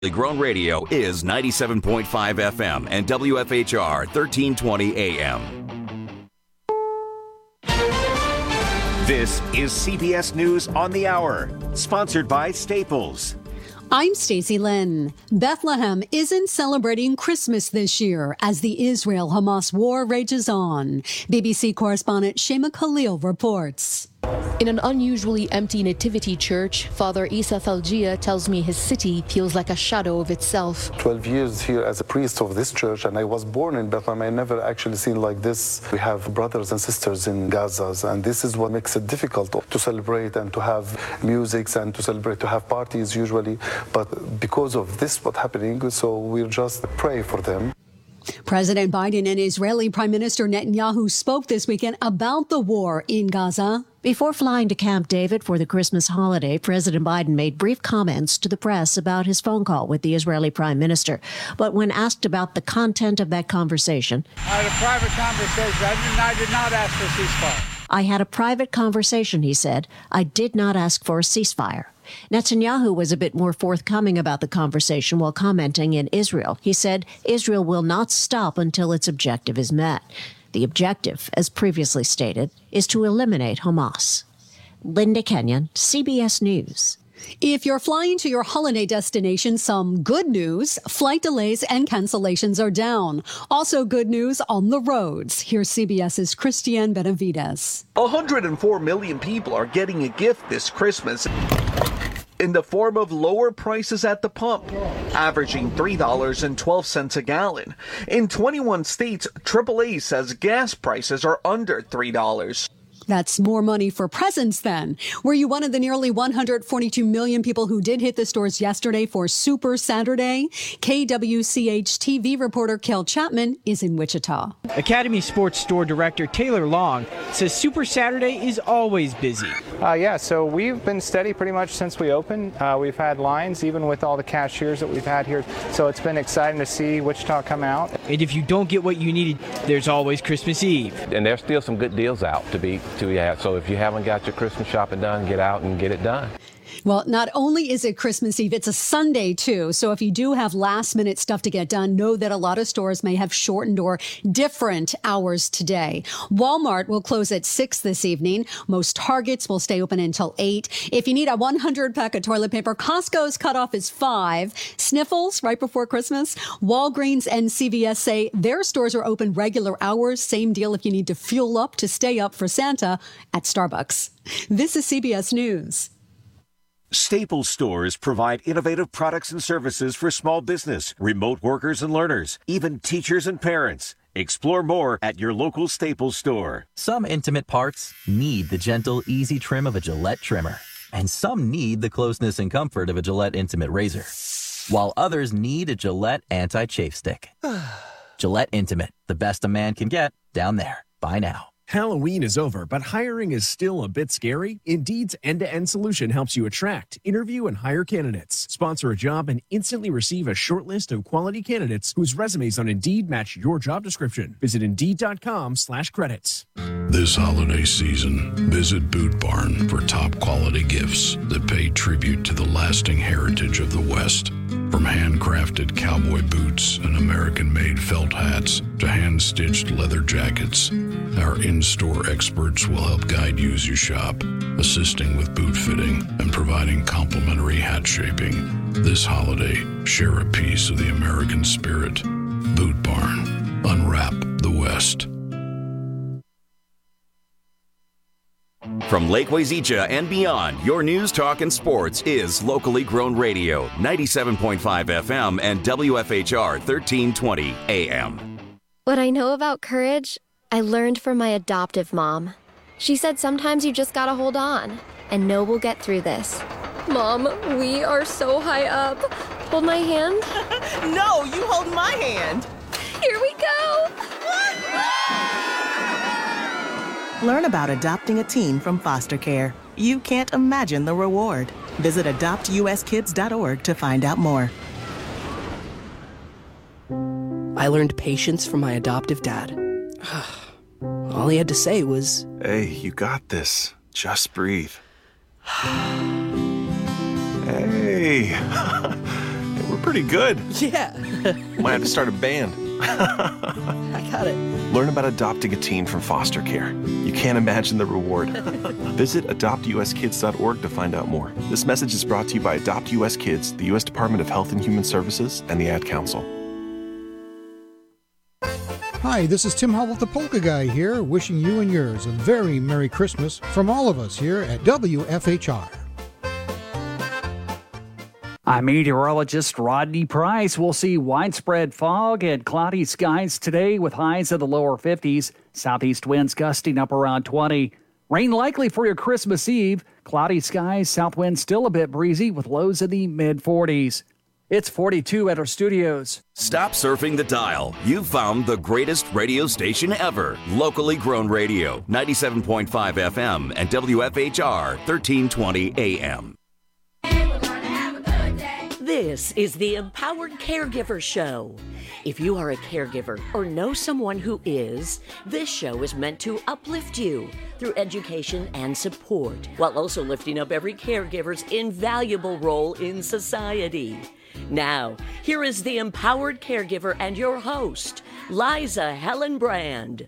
Grown Radio is 97.5 FM and WFHR 1320 AM. This is CBS News on the Hour, sponsored by Staples. I'm Stacey Lynn. Bethlehem isn't celebrating Christmas this year as the Israel-Hamas war rages on. BBC correspondent Shema Khalil reports. In an unusually empty nativity church, Father Isa Thalgia tells me his city feels like a shadow of itself. 12 years here as a priest of this church, and I was born in Bethlehem. I never actually seen like this. We have brothers and sisters in Gaza, and this is what makes it difficult to celebrate and to have music and to celebrate, to have parties usually. But because of this, what's happening, so we'll just pray for them. President Biden and Israeli Prime Minister Netanyahu spoke this weekend about the war in Gaza. Before flying to Camp David for the Christmas holiday, President Biden made brief comments to the press about his phone call with the Israeli Prime Minister. But when asked about the content of that conversation, I had a private conversation. I did not ask for a ceasefire. I had a private conversation, he said. I did not ask for a ceasefire. Netanyahu was a bit more forthcoming about the conversation while commenting in Israel. He said Israel will not stop until its objective is met. The objective, as previously stated, is to eliminate Hamas. Linda Kenyon, CBS News. If you're flying to your holiday destination, some good news. Flight delays and cancellations are down. Also good news on the roads. Here's CBS's Christiane Benavides. 104 million people are getting a gift this Christmas in the form of lower prices at the pump, averaging $3.12 a gallon. In 21 states, AAA says gas prices are under $3. That's more money for presents then. Were you one of the nearly 142 million people who did hit the stores yesterday for Super Saturday? KWCH TV reporter Kel Chapman is in Wichita. Academy Sports Store Director Taylor Long says Super Saturday is always busy. So we've been steady pretty much since we opened. We've had lines even with all the cashiers that we've had here. So it's been exciting to see Wichita come out. And if you don't get what you needed, there's always Christmas Eve. And there's still some good deals out to be had. So if you haven't got your Christmas shopping done, get out and get it done. Well, not only is it Christmas Eve, it's a Sunday, too. So if you do have last-minute stuff to get done, know that a lot of stores may have shortened or different hours today. Walmart will close at 6 this evening. Most Targets will stay open until 8. If you need a 100-pack of toilet paper, Costco's cutoff is 5. Sniffles right before Christmas. Walgreens and CVS say their stores are open regular hours. Same deal if you need to fuel up to stay up for Santa at Starbucks. This is CBS News. Staples stores provide innovative products and services for small business, remote workers and learners, even teachers and parents. Explore more at your local Staples store. Some intimate parts need the gentle, easy trim of a Gillette trimmer. And some need the closeness and comfort of a Gillette Intimate razor. While others need a Gillette anti-chafe stick. Gillette Intimate, the best a man can get, down there. Buy now. Halloween is over, but hiring is still a bit scary. Indeed's end-to-end solution helps you attract, interview, and hire candidates. Sponsor a job and instantly receive a short list of quality candidates whose resumes on Indeed match your job description. Visit Indeed.com/credits. This holiday season, visit Boot Barn for top quality gifts that pay tribute to the lasting heritage of the West. From handcrafted cowboy boots and American-made felt hats to hand-stitched leather jackets, our in-store experts will help guide you as you shop, assisting with boot fitting and providing complimentary hat shaping. This holiday, share a piece of the American spirit. Boot Barn. Unwrap the West. From Lake Wazeecha and beyond, your news, talk, and sports is locally grown radio, 97.5 FM and WFHR 1320 AM. What I know about courage, I learned from my adoptive mom. She said sometimes you just gotta hold on and know we'll get through this. Mom, we are so high up. Hold my hand. No, you hold my hand. Here we go. Learn about adopting a teen from foster care. You can't imagine the reward. Visit adoptuskids.org to find out more. I learned patience from my adoptive dad. All he had to say was, "Hey, you got this. Just breathe." Hey, we're pretty good. Yeah. Might have to start a band. I got it. Learn about adopting a teen from foster care. You can't imagine the reward. Visit adoptuskids.org to find out more. This message is brought to you by Adopt US Kids, the U.S. Department of Health and Human Services, and the Ad Council. Hi, this is Tim Howell, the Polka Guy here, wishing you and yours a very Merry Christmas from all of us here at WFHR. I'm meteorologist Rodney Price. We'll see widespread fog and cloudy skies today with highs in the lower 50s. Southeast winds gusting up around 20. Rain likely for your Christmas Eve. Cloudy skies, south wind still a bit breezy with lows in the mid-40s. It's 42 at our studios. Stop surfing the dial. You've found the greatest radio station ever. Locally grown radio, 97.5 FM and WFHR 1320 AM. This is the Empowered Caregiver Show. If you are a caregiver or know someone who is, this show is meant to uplift you through education and support, while also lifting up every caregiver's invaluable role in society. Now, here is the Empowered Caregiver and your host, Liza Hellenbrand.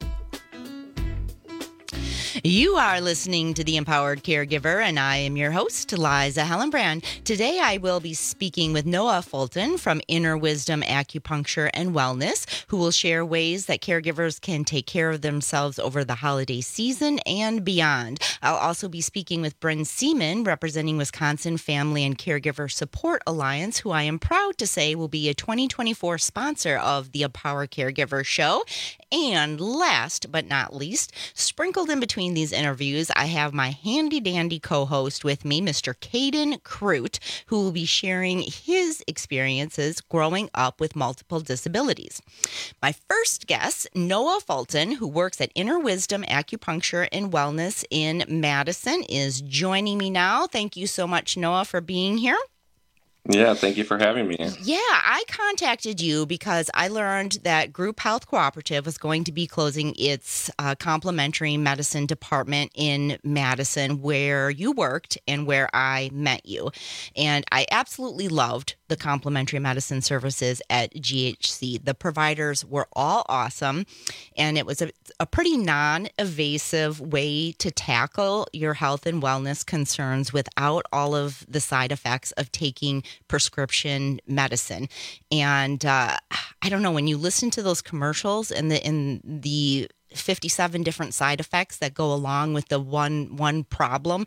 You are listening to The Empowered Caregiver, and I am your host, Liza Hellenbrand. Today, I will be speaking with Noah Fulton from Inner Wisdom Acupuncture and Wellness, who will share ways that caregivers can take care of themselves over the holiday season and beyond. I'll also be speaking with Bryn Seaman, representing Wisconsin Family and Caregiver Support Alliance, who I am proud to say will be a 2024 sponsor of the Empowered Caregiver Show. And last but not least, sprinkled in between these interviews, I have my handy-dandy co-host with me, Mr. Caden Crute, who will be sharing his experiences growing up with multiple disabilities. My first guest, Noah Fulton, who works at Inner Wisdom Acupuncture and Wellness in Madison, is joining me now. Thank you so much, Noah, for being here. Yeah, thank you for having me. Yeah, I contacted you because I learned that Group Health Cooperative was going to be closing its complementary medicine department in Madison, where you worked and where I met you. And I absolutely loved the complementary medicine services at GHC. The providers were all awesome, and it was a pretty non-invasive way to tackle your health and wellness concerns without all of the side effects of taking prescription medicine. And I don't know, when you listen to those commercials and the 57 different side effects that go along with the one problem,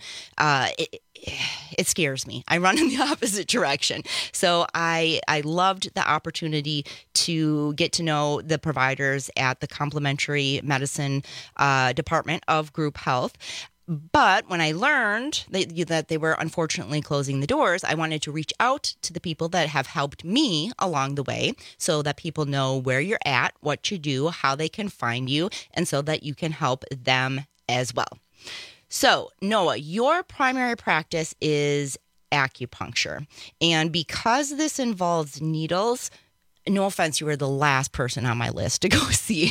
it scares me. I run in the opposite direction. So I loved the opportunity to get to know the providers at the complementary medicine department of Group Health. But when I learned that they were unfortunately closing the doors, I wanted to reach out to the people that have helped me along the way so that people know where you're at, what you do, how they can find you, and so that you can help them as well. So, Noah, your primary practice is acupuncture. And because this involves needles, no offense, you were the last person on my list to go see.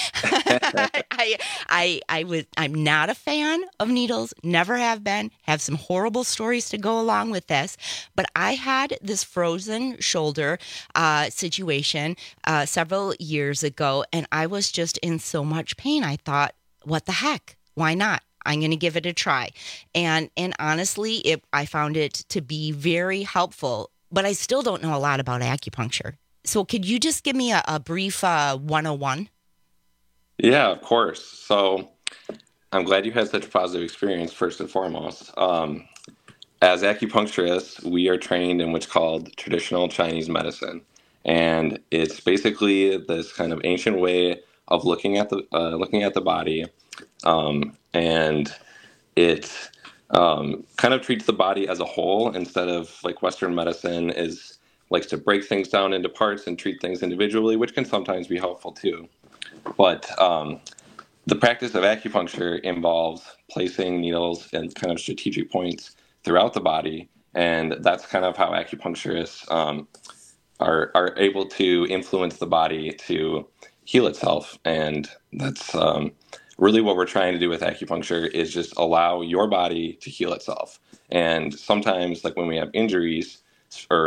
I'm not a fan of needles, never have been, have some horrible stories to go along with this. But I had this frozen shoulder situation several years ago, and I was just in so much pain. I thought, what the heck? Why not? I'm going to give it a try. And honestly, I found it to be very helpful, but I still don't know a lot about acupuncture. So could you just give me a brief 101? Yeah, of course. So I'm glad you had such a positive experience, first and foremost. As acupuncturists, we are trained in what's called traditional Chinese medicine. And it's basically this kind of ancient way of looking at the body. And it kind of treats the body as a whole instead of like Western medicine likes to break things down into parts and treat things individually, which can sometimes be helpful too. But the practice of acupuncture involves placing needles in kind of strategic points throughout the body, and that's kind of how acupuncturists are able to influence the body to heal itself. And that's really what we're trying to do with acupuncture, is just allow your body to heal itself. And sometimes, like when we have injuries or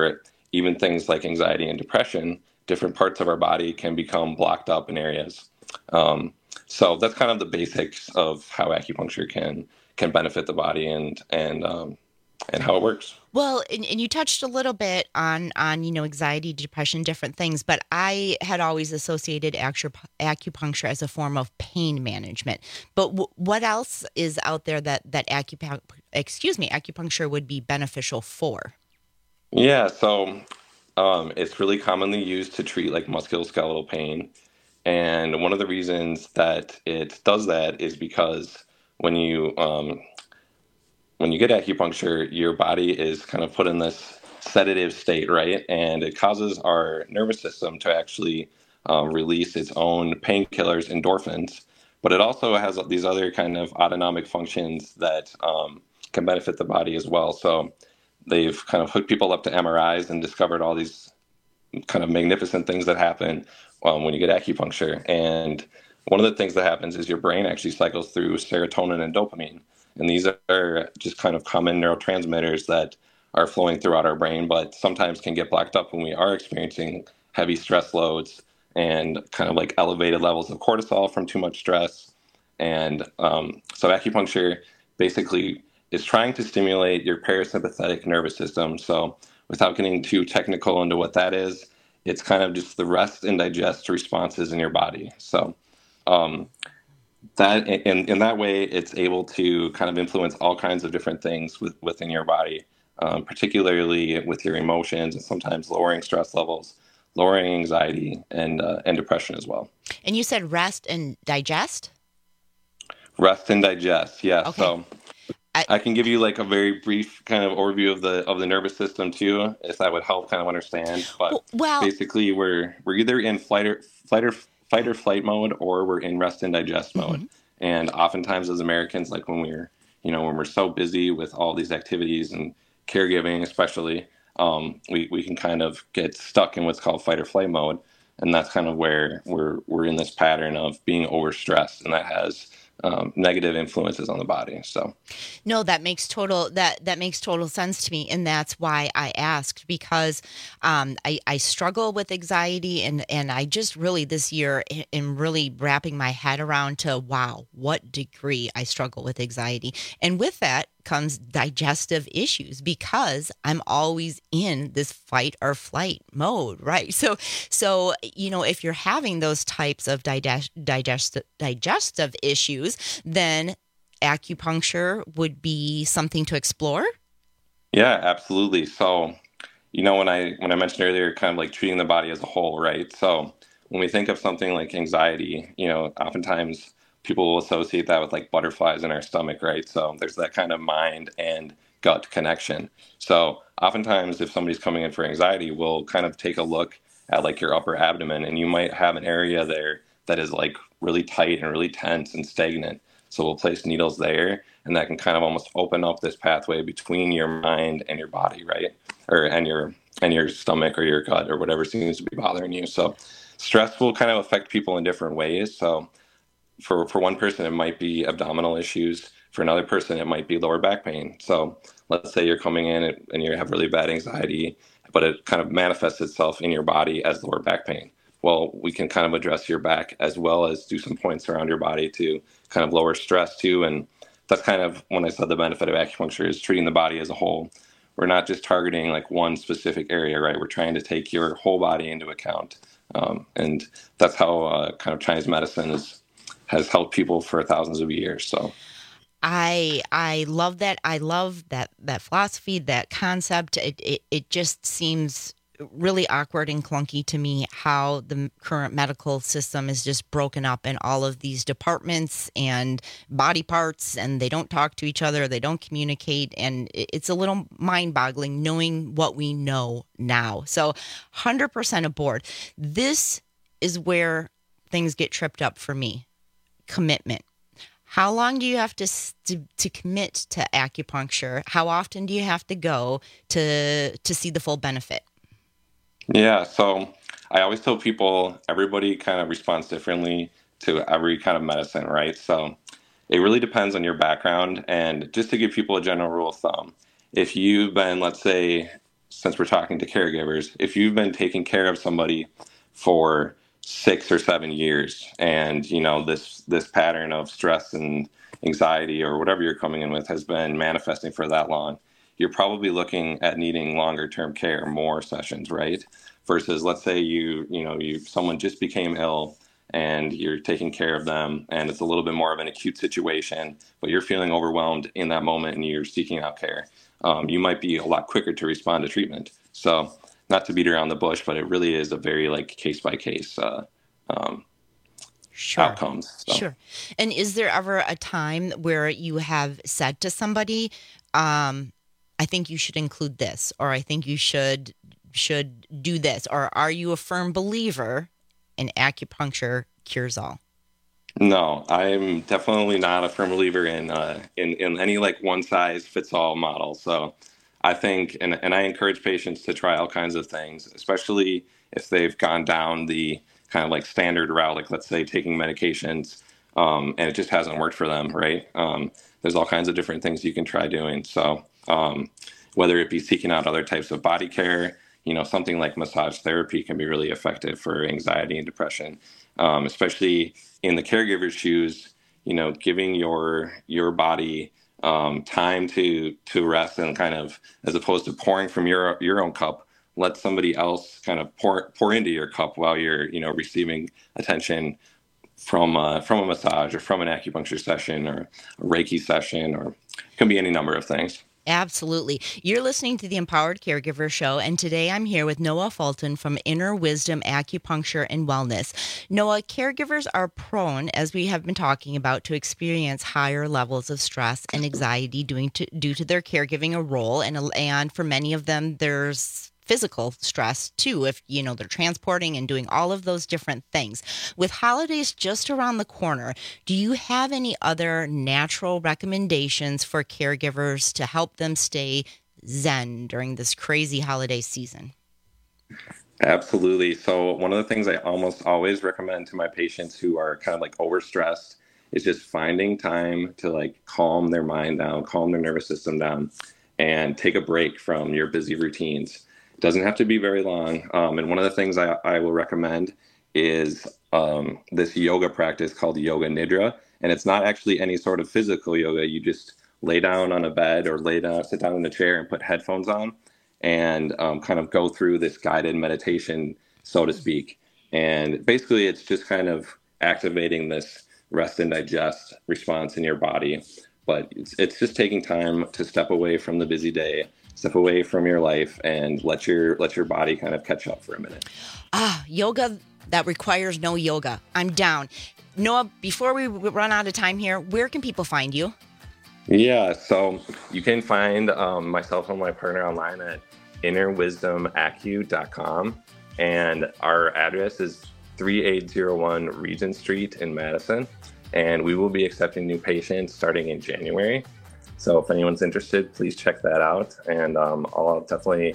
even things like anxiety and depression, different parts of our body can become blocked up in areas. So that's kind of the basics of how acupuncture can benefit the body and how it works. Well, and you touched a little bit on anxiety, depression, different things, but I had always associated acupuncture as a form of pain management. But what else is out there that acupuncture would be beneficial for? Yeah, so it's really commonly used to treat like musculoskeletal pain. And one of the reasons that it does that is because when you get acupuncture, your body is kind of put in this sedative state, right? And it causes our nervous system to actually release its own painkillers, endorphins. But it also has these other kind of autonomic functions that can benefit the body as well. So they've kind of hooked people up to MRIs and discovered all these kind of magnificent things that happen when you get acupuncture. And one of the things that happens is your brain actually cycles through serotonin and dopamine. And these are just kind of common neurotransmitters that are flowing throughout our brain, but sometimes can get blocked up when we are experiencing heavy stress loads and kind of like elevated levels of cortisol from too much stress. And so acupuncture basically is trying to stimulate your parasympathetic nervous system. So without getting too technical into what that is, it's kind of just the rest and digest responses in your body. So that in that way, it's able to kind of influence all kinds of different things within your body, particularly with your emotions and sometimes lowering stress levels, lowering anxiety and depression as well. And you said rest and digest? Rest and digest, yes. Okay. So I can give you like a very brief kind of overview of the nervous system too, if that would help kind of understand. But basically, we're either in fight or flight mode, or we're in rest and digest mode. And oftentimes, as Americans, like when we're so busy with all these activities and caregiving, especially, we can kind of get stuck in what's called fight or flight mode, and that's kind of where we're in this pattern of being overstressed, and that has negative influences on the body. So no, that makes total sense to me, and that's why I asked, because I struggle with anxiety, and I just really this year am really wrapping my head around to what degree I struggle with anxiety, and with that comes digestive issues, because I'm always in this fight or flight mode, right? So if you're having those types of digestive issues, then acupuncture would be something to explore? Yeah, absolutely. So, when I mentioned earlier, kind of like treating the body as a whole, right? So when we think of something like anxiety, oftentimes people will associate that with like butterflies in our stomach, right? So there's that kind of mind and gut connection. So oftentimes if somebody's coming in for anxiety, we'll kind of take a look at like your upper abdomen, and you might have an area there that is like really tight and really tense and stagnant. So we'll place needles there, and that can kind of almost open up this pathway between your mind and your body, right? And your stomach or your gut or whatever seems to be bothering you. So stress will kind of affect people in different ways. So for one person, it might be abdominal issues. For another person, it might be lower back pain. So let's say you're coming in and you have really bad anxiety, but it kind of manifests itself in your body as lower back pain. Well, we can kind of address your back as well as do some points around your body to kind of lower stress too. And that's kind of when I said the benefit of acupuncture is treating the body as a whole. We're not just targeting like one specific area, right? We're trying to take your whole body into account. And that's how kind of Chinese medicine has helped people for thousands of years. So I love that. I love that philosophy, that concept. It just seems really awkward and clunky to me how the current medical system is just broken up in all of these departments and body parts, and they don't talk to each other, they don't communicate, and it's a little mind-boggling knowing what we know now. So 100% aboard. This is where things get tripped up for me. Commitment. How long do you have to commit to acupuncture? How often do you have to go to see the full benefit? Yeah, so I always tell people everybody kind of responds differently to every kind of medicine, right? So it really depends on your background. And just to give people a general rule of thumb, if you've been, let's say, since we're talking to caregivers, if you've been taking care of somebody for 6 or 7 years, and this pattern of stress and anxiety or whatever you're coming in with has been manifesting for that long, you're probably looking at needing longer term care, more sessions, right? Versus, let's say someone just became ill and you're taking care of them, and it's a little bit more of an acute situation, but you're feeling overwhelmed in that moment and you're seeking out care. You might be a lot quicker to respond to treatment. So, not to beat around the bush, but it really is a very case by case outcomes. So. Sure. And is there ever a time where you have said to somebody, I think you should include this, or I think you should do this, or are you a firm believer in acupuncture cures all? No, I'm definitely not a firm believer in any one size fits all model. So I think, and I encourage patients to try all kinds of things, especially if they've gone down the kind of standard route, let's say taking medications, and it just hasn't worked for them, right? There's all kinds of different things you can try doing. So whether it be seeking out other types of body care, something like massage therapy can be really effective for anxiety and depression, especially in the caregiver's shoes, giving your body time to rest, and kind of, as opposed to pouring from your own cup, let somebody else kind of pour into your cup while you're receiving attention from a massage or from an acupuncture session or a Reiki session, or it can be any number of things. Absolutely. You're listening to the Empowered Caregiver Show, and today I'm here with Noah Fulton from Inner Wisdom Acupuncture and Wellness. Noah, caregivers are prone, as we have been talking about, to experience higher levels of stress and anxiety due to their caregiving role, and for many of them, there's physical stress too, if they're transporting and doing all of those different things. With holidays just around the corner, do you have any other natural recommendations for caregivers to help them stay zen during this crazy holiday season? Absolutely. So one of the things I almost always recommend to my patients who are kind of overstressed is just finding time to calm their mind down, calm their nervous system down, and take a break from your busy routines. Doesn't have to be very long. And one of the things I will recommend is this yoga practice called Yoga Nidra. And it's not actually any sort of physical yoga. You just lay down on a bed or sit down in a chair and put headphones on and kind of go through this guided meditation, so to speak. And basically, it's just kind of activating this rest and digest response in your body. But it's just taking time to step away from the busy day, step away from your life, and let your body kind of catch up for a minute. Yoga that requires no yoga. I'm down. Noah, before we run out of time here, where can people find you? Yeah, so you can find myself and my partner online at innerwisdomacu.com. And our address is 3801 Regent Street in Madison. And we will be accepting new patients starting in January. So if anyone's interested, please check that out. And I'll definitely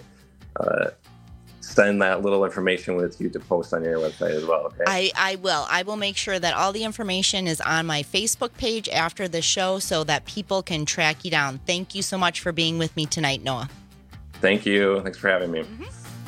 send that little information with you to post on your website as well. Okay? I will. I will make sure that all the information is on my Facebook page after the show so that people can track you down. Thank you so much for being with me tonight, Noah. Thank you. Thanks for having me. Mm-hmm.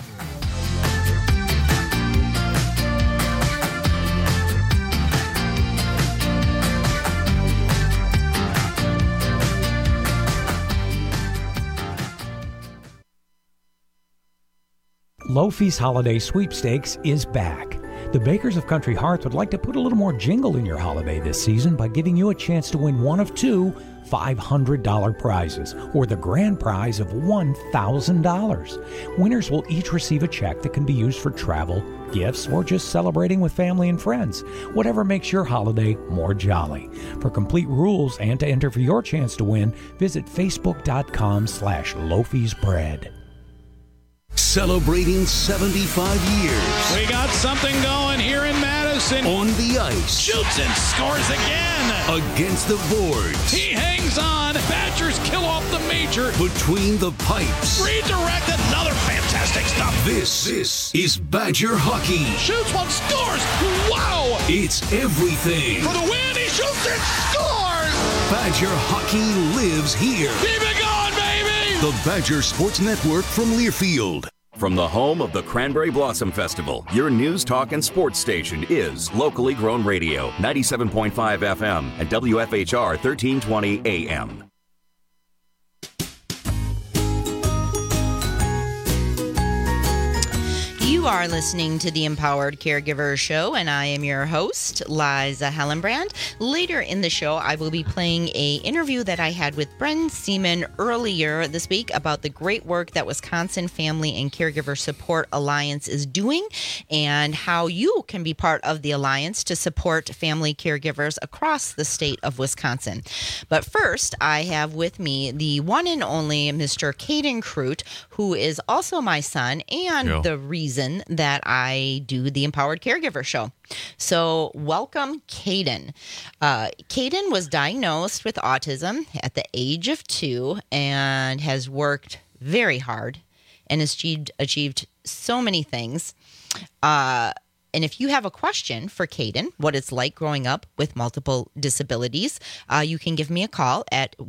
Lofi's Holiday Sweepstakes is back. The Bakers of Country Hearts would like to put a little more jingle in your holiday this season by giving you a chance to win one of two $500 prizes, or the grand prize of $1,000. Winners will each receive a check that can be used for travel, gifts, or just celebrating with family and friends. Whatever makes your holiday more jolly. For complete rules and to enter for your chance to win, visit facebook.com/Lofi'sBread. Celebrating 75 years. We got something going here in Madison. On the ice. Shoots and scores again. Against the boards. He hangs on. Badgers kill off the major. Between the pipes. Redirect, another fantastic stop. This is Badger hockey. Shoots one, scores. Wow. It's everything. For the win, he shoots and scores. Badger hockey lives here. Keep it going, baby. The Badger Sports Network from Learfield. From the home of the Cranberry Blossom Festival, your news, talk, and sports station is locally grown radio, 97.5 FM and WFHR 1320 AM. You are listening to the Empowered Caregiver Show, and I am your host, Liza Hellenbrand. Later in the show, I will be playing an interview that I had with Bren Seaman earlier this week about the great work that Wisconsin Family and Caregiver Support Alliance is doing and how you can be part of the alliance to support family caregivers across the state of Wisconsin. But first, I have with me the one and only Mr. Caden Crute, who is also my son and the reason that I do the Empowered Caregiver Show. So welcome, Caden. Caden was diagnosed with autism at the age of 2 and has worked very hard and has achieved so many things. And if you have a question for Caden, what it's like growing up with multiple disabilities, you can give me a call at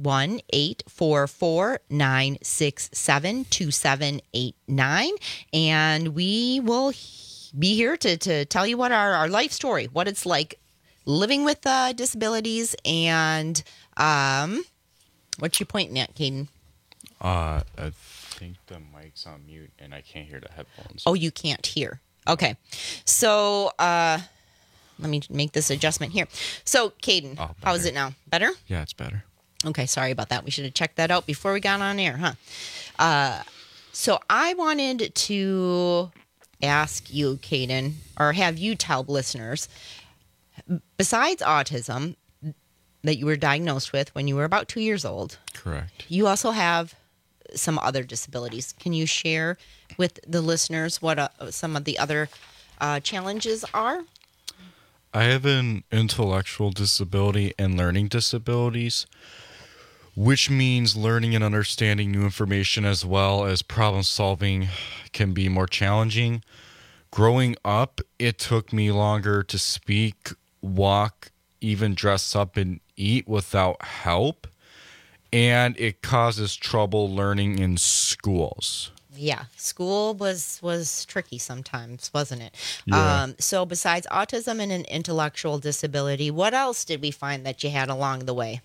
1-844-967-2789, and we will be here to tell you what our life story, what it's like living with disabilities, and what you pointing at, Caden? I think the mic's on mute, and I can't hear the headphones. Oh, you can't hear. Okay, so let me make this adjustment here. So, Caden, how is it now? Better? Yeah, it's better. Okay, sorry about that. We should have checked that out before we got on air, huh? So I wanted to ask you, Caden, or have you tell listeners, besides autism that you were diagnosed with when you were about 2 years old. Correct. You also have some other disabilities. Can you share with the listeners what some of the other challenges are? I have an intellectual disability and learning disabilities, which means learning and understanding new information as well as problem solving can be more challenging. Growing up, it took me longer to speak, walk, even dress up and eat without help. And it causes trouble learning in schools. Yeah, school was tricky sometimes, wasn't it? Yeah. So besides autism and an intellectual disability, what else did we find that you had along the way?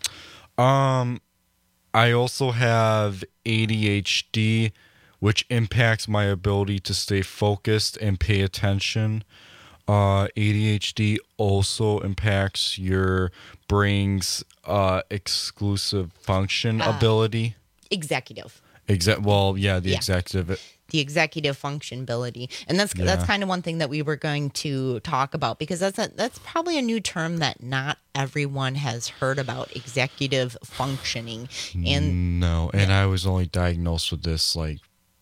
I also have ADHD, which impacts my ability to stay focused and pay attention. ADHD also impacts your brain's exclusive function ability. Executive. Executive. The executive function ability. And that's kind of one thing that we were going to talk about, because that's probably a new term that not everyone has heard about, executive functioning. And I was only diagnosed with this like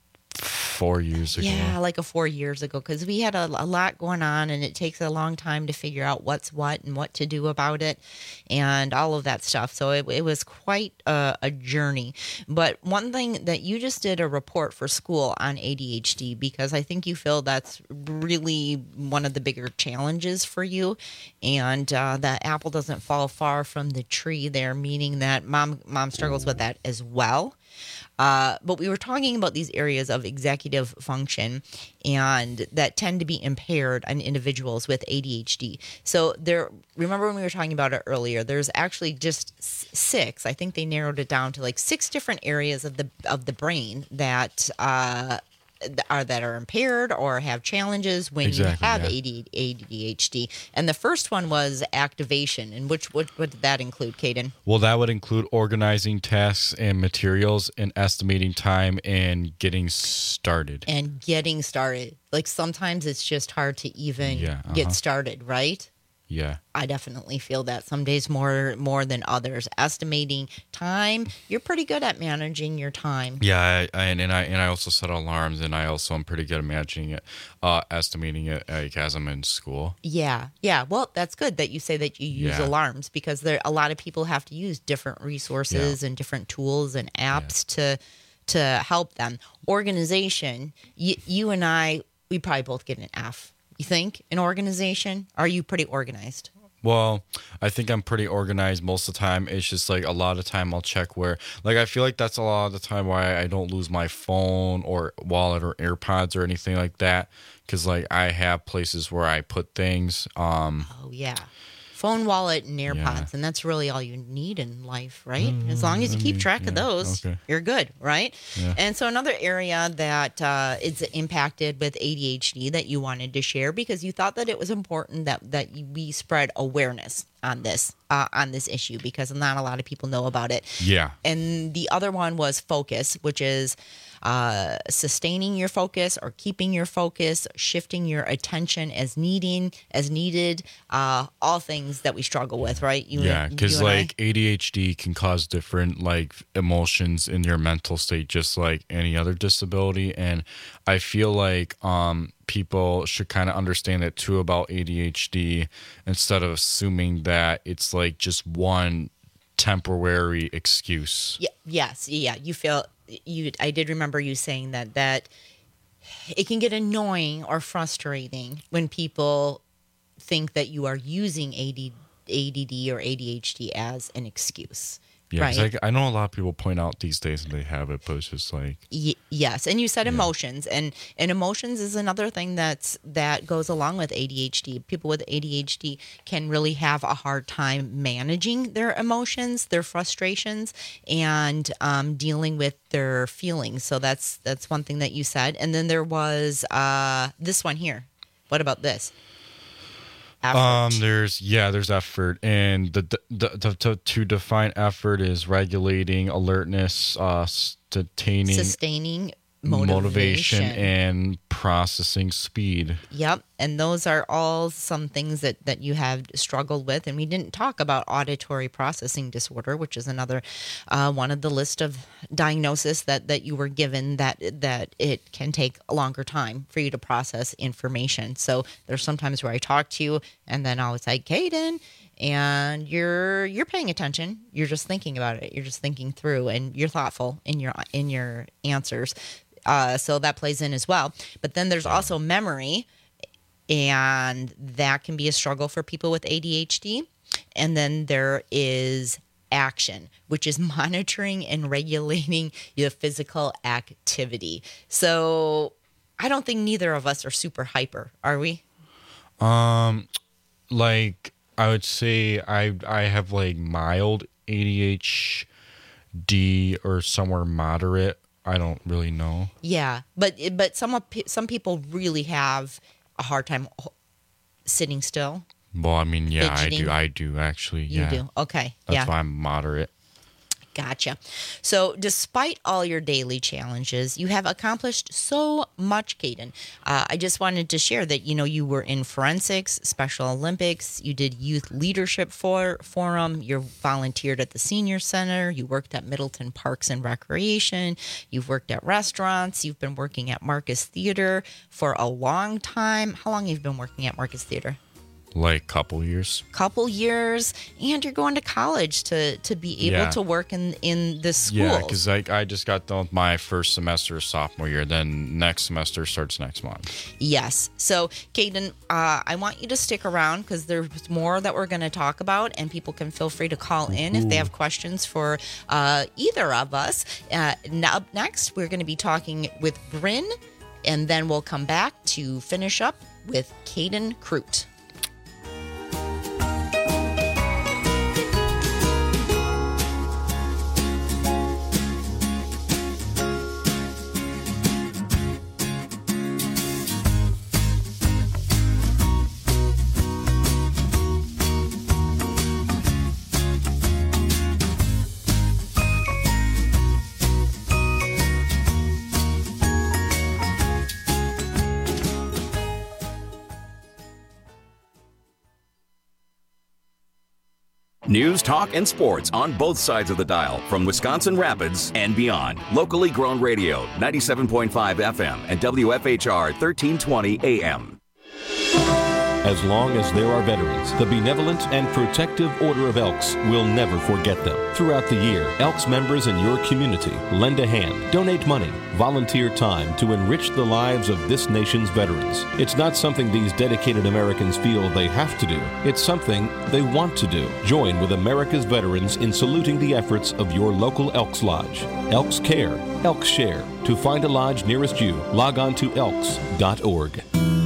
4 years ago. Yeah, like 4 years ago, because we had a lot going on, and it takes a long time to figure out what's what and what to do about it and all of that stuff. So it was quite a journey. But one thing that you just did a report for school on ADHD, because I think you feel that's really one of the bigger challenges for you, and the apple doesn't fall far from the tree there, meaning that mom struggles with that as well. But we were talking about these areas of executive function and that tend to be impaired on individuals with ADHD. So remember when we were talking about it earlier, there's actually just 6. I think they narrowed it down to like 6 different areas of the brain that are impaired or have challenges when you have ADHD. And the first one was activation. And what did that include, Caden? Well, that would include organizing tasks and materials and estimating time and getting started. Like sometimes it's just hard to even get started, right? Yeah. I definitely feel that some days more than others. Estimating time, you're pretty good at managing your time. Yeah, I also set alarms, and I also am pretty good at managing it, estimating it like as I'm in school. Yeah. Well, that's good that you say that you use alarms, because a lot of people have to use different resources and different tools and apps to help them. Organization, you and I, we probably both get an F. You think, in organization? Are you pretty organized? Well, I think I'm pretty organized most of the time. It's just like a lot of time I'll check where, like, I feel like that's a lot of the time why I don't lose my phone or wallet or AirPods or anything like that. Because, like, I have places where I put things. Oh, yeah. Phone, wallet, and AirPods, and that's really all you need in life, right? As long as you keep track of those, you're good, right? Yeah. And so another area that is impacted with ADHD that you wanted to share because you thought that it was important that we spread awareness on this issue because not a lot of people know about it. Yeah. And the other one was focus, which is sustaining your focus or keeping your focus, shifting your attention as needed, all things that we struggle with, right? Because like ADHD can cause different like emotions in your mental state, just like any other disability. And I feel like people should kind of understand that too about ADHD instead of assuming that it's like just one temporary excuse. Yes. I did remember you saying that it can get annoying or frustrating when people think that you are using ADD or ADHD as an excuse. Yeah, right? I know a lot of people point out these days and they have it, but it's just like... Yes, and you said emotions, and emotions is another thing that goes along with ADHD. People with ADHD can really have a hard time managing their emotions, their frustrations, and dealing with their feelings. So that's one thing that you said. And then there was this one here. What about this? Effort. There's effort, and to define effort is regulating alertness, sustaining motivation, and processing speed. Yep, and those are all some things that you have struggled with, and we didn't talk about auditory processing disorder, which is another one of the list of diagnoses that you were given that it can take a longer time for you to process information. So there's sometimes where I talk to you, and then I was like, Caden, and you're paying attention. You're just thinking about it. You're just thinking through, and you're thoughtful in your answers. So that plays in as well. But then there's also memory, and that can be a struggle for people with ADHD. And then there is action, which is monitoring and regulating your physical activity. So I don't think neither of us are super hyper, are we? Like I would say I have like mild ADHD or somewhere moderate. I don't really know. Yeah, but some people really have a hard time sitting still. Well, I mean, yeah, fidgeting. I do actually. Yeah. You do? Okay. That's why I'm moderate. Gotcha. So despite all your daily challenges, you have accomplished so much, Caden. I just wanted to share that, you were in forensics, Special Olympics, you did youth leadership forum, you volunteered at the senior center, you worked at Middleton Parks and Recreation, you've worked at restaurants, you've been working at Marcus Theater for a long time. How long have you been working at Marcus Theater? Like couple years, and you're going to college to be able to work in the schools. Yeah, because I just got done with my first semester sophomore year. Then next semester starts next month. Yes. So, Caden, I want you to stick around because there's more that we're going to talk about, and people can feel free to call in if they have questions for either of us. Up next, we're going to be talking with Bryn, and then we'll come back to finish up with Caden Crute. News, talk, and sports on both sides of the dial from Wisconsin Rapids and beyond. Locally grown radio, 97.5 FM and WFHR 1320 AM. As long as there are veterans, the Benevolent and Protective Order of Elks will never forget them. Throughout the year, Elks members in your community lend a hand, donate money, volunteer time to enrich the lives of this nation's veterans. It's not something these dedicated Americans feel they have to do. It's something they want to do. Join with America's veterans in saluting the efforts of your local Elks Lodge. Elks Care, Elks Share. To find a lodge nearest you, log on to elks.org.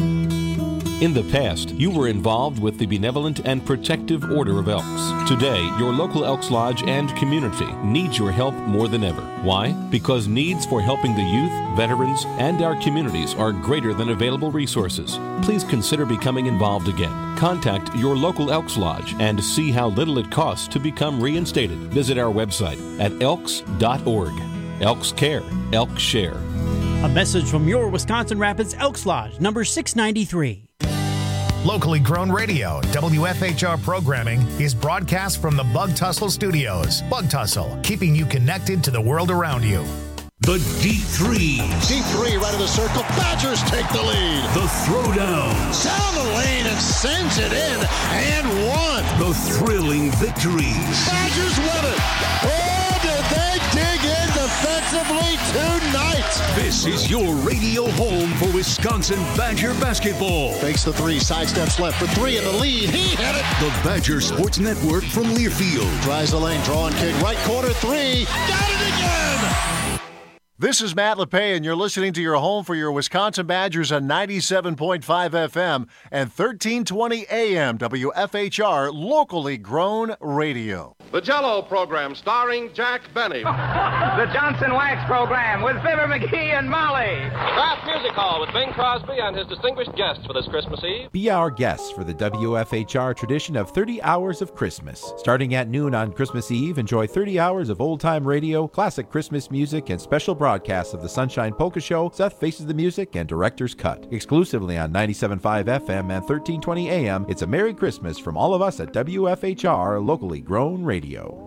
In the past, you were involved with the Benevolent and Protective Order of Elks. Today, your local Elks Lodge and community needs your help more than ever. Why? Because needs for helping the youth, veterans, and our communities are greater than available resources. Please consider becoming involved again. Contact your local Elks Lodge and see how little it costs to become reinstated. Visit our website at elks.org. Elks Care, Elks Share. A message from your Wisconsin Rapids Elks Lodge, number 693. Locally grown radio, WFHR programming is broadcast from the Bug Tussle Studios. Bug Tussle, keeping you connected to the world around you. The Deep Threes. Deep three right of the circle. Badgers take the lead. The Throwdown. Down the lane and sends it in and one. The thrilling victories. Badgers win it. Oh, did they dig in defensively tonight? This is your radio home for Wisconsin Badger basketball. Fakes the three, sidesteps left for three in the lead. He hit it. The Badger Sports Network from Learfield. Tries the lane, draw and kick, right corner three. Got it again. This is Matt LePay, and you're listening to your home for your Wisconsin Badgers on 97.5 FM and 1320 AM WFHR, locally grown radio. The Jell-O program starring Jack Benny. The Johnson Wax program with Fibber McGee and Molly. Kraft Music Hall with Bing Crosby and his distinguished guests for this Christmas Eve. Be our guest for the WFHR tradition of 30 Hours of Christmas. Starting at noon on Christmas Eve, enjoy 30 hours of old-time radio, classic Christmas music, and special broadcasts of the Sunshine Polka Show, Seth Faces the Music, and Director's Cut. Exclusively on 97.5 FM and 1320 AM, it's a Merry Christmas from all of us at WFHR, locally grown radio.